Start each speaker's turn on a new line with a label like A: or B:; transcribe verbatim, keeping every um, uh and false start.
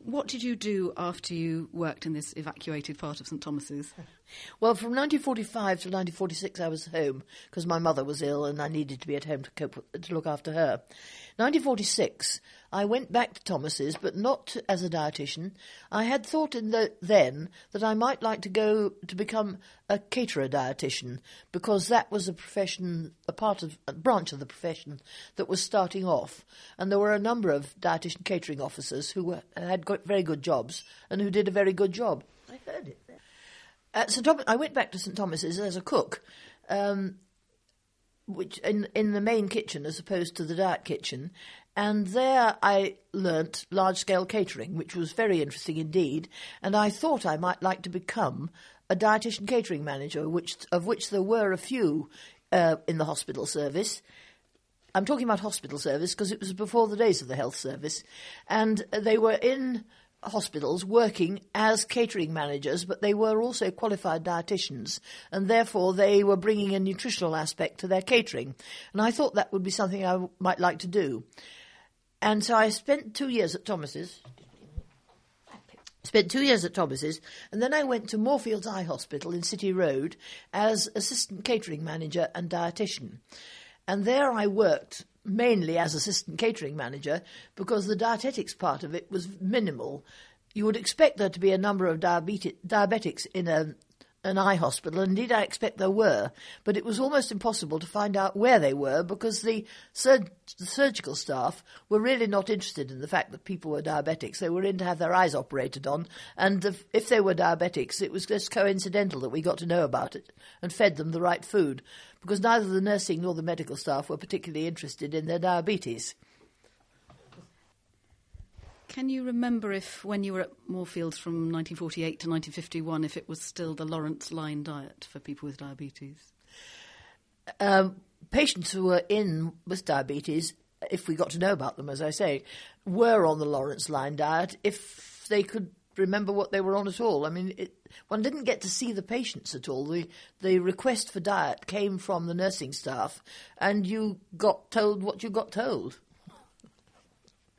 A: what did you do after you worked in this evacuated part of St Thomas's?
B: Well, from nineteen forty-five to nineteen forty-six I was home because my mother was ill and I needed to be at home to cope with, to look after her. nineteen forty-six I went back to Thomas's, but not as a dietitian. I had thought in the, then that I might like to go to become a caterer dietitian because that was a profession, a part of a branch of the profession that was starting off, and there were a number of dietitian catering officers who were, had got very good jobs and who did a very good job. I heard it there. At St Thomas, I went back to St Thomas's as a cook, um, which in in the main kitchen as opposed to the diet kitchen, and there I learnt large-scale catering, which was very interesting indeed, and I thought I might like to become a dietitian catering manager, which of which there were a few uh, in the hospital service. I'm talking about hospital service because it was before the days of the health service, and they were in hospitals working as catering managers, but they were also qualified dietitians, and therefore they were bringing a nutritional aspect to their catering. And I thought that would be something I might like to do. And so I spent two years at Thomas's, spent two years at Thomas's, and then I went to Moorfields Eye Hospital in City Road as assistant catering manager and dietitian. And there I worked mainly as assistant catering manager because the dietetics part of it was minimal. You would expect there to be a number of diabeti- diabetics in a, an eye hospital, and indeed I expect there were, but it was almost impossible to find out where they were because the, sur- the surgical staff were really not interested in the fact that people were diabetics. They were in to have their eyes operated on, and if, if they were diabetics, it was just coincidental that we got to know about it and fed them the right food, because neither the nursing nor the medical staff were particularly interested in their diabetes.
A: Can you remember if, when you were at Moorfields from nineteen forty-eight to nineteen fifty-one, if it was still the Lawrence line diet for people with diabetes?
B: Um, patients who were in with diabetes, if we got to know about them, as I say, were on the Lawrence line diet if they could remember what they were on at all. I mean, it, one didn't get to see the patients at all. The, the request for diet came from the nursing staff, and you got told what you got told.